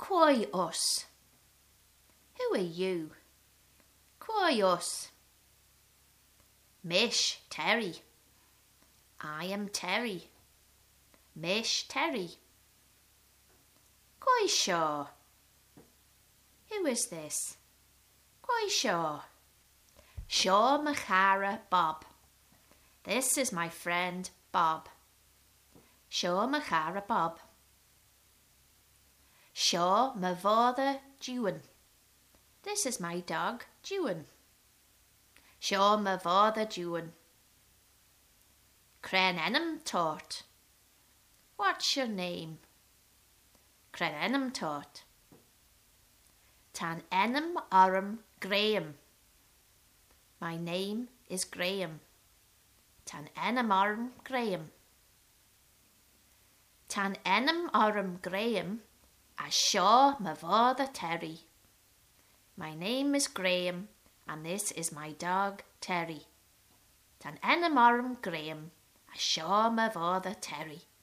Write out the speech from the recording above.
Quoy us. Who are you? Quoy us. Mish Terry. I am Terry. Mish Terry. Quoy Shaw. Who is this? Quoy Shaw. Shaw Machara Bob. This is my friend Bob. Shaw Machara Bob. Shaw Mavoda Juan. This is my dog Juan. Shaw Mavoda Juan. Cren Enum Tort. What's your name? Cren Enum Tort. Tan Enum Orum Graham. My name is Graham. Tan Enum Orum Graham. Tan Enum Orum Graham a Shaw Mavoda Terry. My name is Graham and this is my dog Terry. Tan Enum Orum Graham a Shaw Mavoda Terry.